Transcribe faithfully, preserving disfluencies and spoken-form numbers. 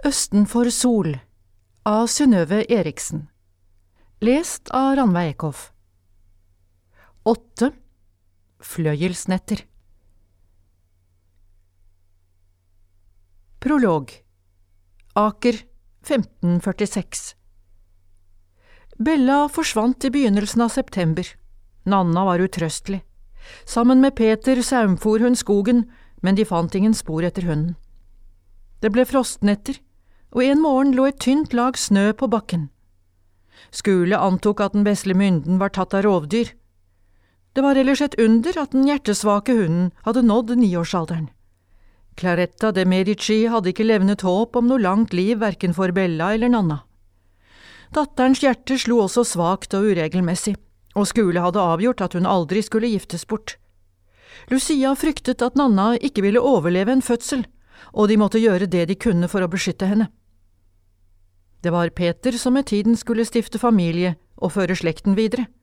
Østen for sol av Synnøve Eriksen. Lest av Rannveig Ekhoff. Åtte. Fløyelsnetter. Prolog. Aker femten førtiseks. Bella forsvant i begynnelsen av september. Nanna var utrøstelig. Sammen med Peter saumfor hun skogen, men de fant ingen spor etter hunden. Det ble frostnetter, og en morgen lå et tynt lag snø på bakken. Skule antok at den vesle mynden var tatt av rovdyr. Det var ellers et under at den hjertesvake hunden hadde nådd niårsalderen. Claretta de Medici hadde ikke levnet håp om noe langt liv hverken for Bella eller Nanna. Datterens hjerte slo også svakt og uregelmessig, og Skule hadde avgjort at hun aldri skulle giftes bort. Lucia fryktet at Nanna ikke ville overleve en fødsel, og de måtte gjøre det de kunne for å beskytte henne. Det var Peter som med tiden skulle stifte familie og føre slekten videre.